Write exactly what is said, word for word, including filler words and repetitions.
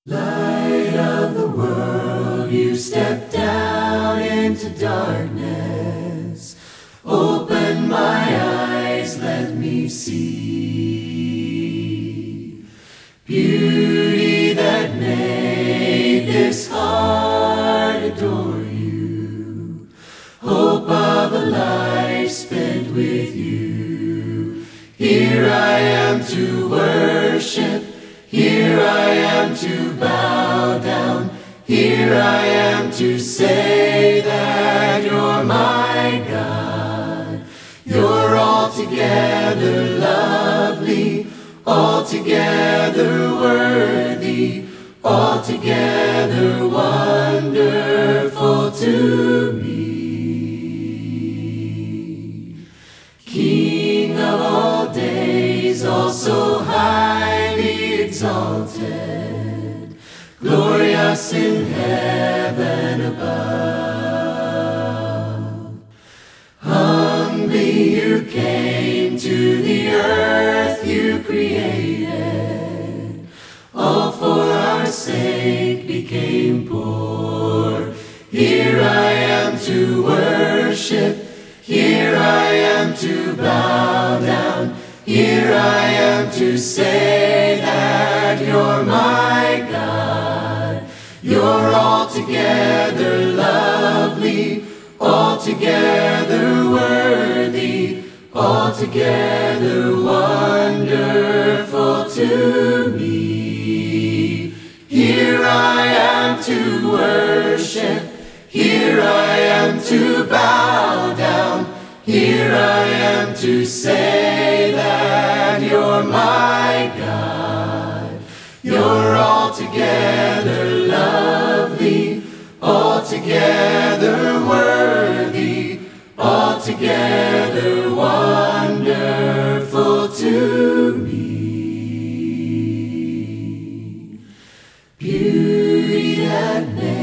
Light of the world, you step down into darkness. Open my eyes, let me see beauty that made this heart adore you. Hope of a life spent with you. Here I am to worship. Here I am to bow down. Here I am to say that you're my God. You're altogether lovely, altogether worthy, altogether wonderful to me. King of all days, also highly exalted, glorious in heaven above. Humbly you came to the earth you created, all for our sake became poor. Here I am to worship. Here I am to bow down. Here I am to say that you're my God. You're altogether lovely, altogether worthy, altogether wonderful to me. Here I am to worship. Here I am to bow down. Here I am to say that you're my God. You're altogether lovely, altogether worthy, altogether wonderful to me. Beauty that makes